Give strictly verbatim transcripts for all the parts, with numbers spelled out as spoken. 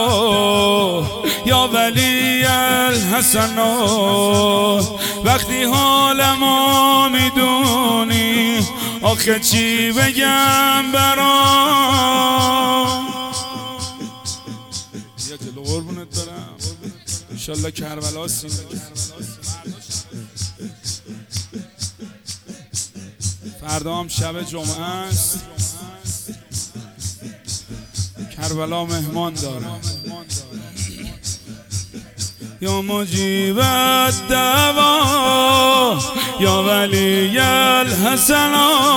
یا ولی الحسن، وقتی حالمو میدونی آخه چی بگم برام. یا جلو قربونت دارم انشالله کربلا سینه. فردا هم شب جمعه است، کربلا مهمان دارم. یا مجیب الدعوا یا ولی الحسن،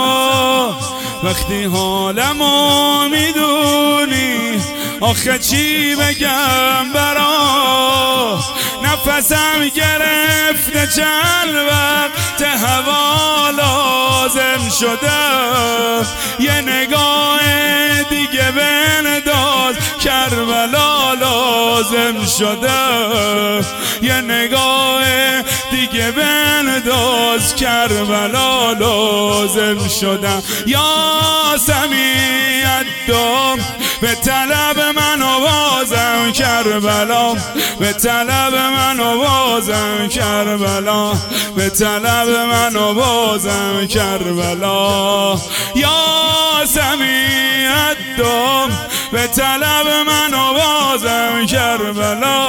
وقتی حالمو میدونی آخه چی بگم برا. نفسم گرفته چند وقت هوا لازم شده، یه نگاه دیگه بنداز کربلا لازم شده، یه نگاه دیگه بنداز کربلا لازم شده. یا سمیع الدم به طلب من و بازم کربلا، به طلب من و بازم کربلا، به طلب من و بازم کربلا. یا سمیع الدم به طلب من و بازم کربلا.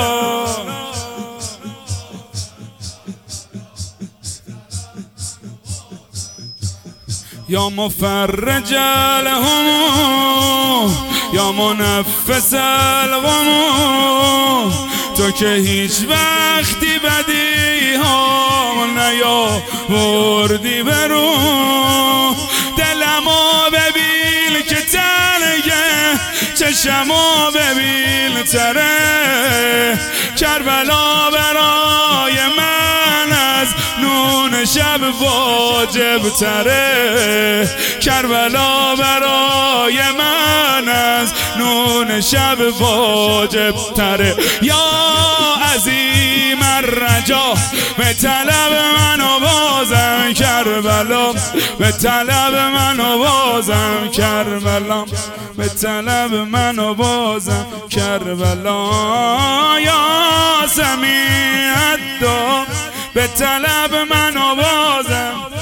یا مفرج الهموم یا منفس الغموم، تو که هیچ وقتی بدی ها نیاوردی برو. دلمو ببین که تنگه، چشمو ببین تره، کربلا برای من از نون شب واجب تره، کربلا برای من از نون شب واجب تره. یا عظیم الرجا به طلب من و بازم کربلا، به طلب من و بازم کربلا، به طلب من و بازم کربلا. یا سمیع الدم به طلب من و بازم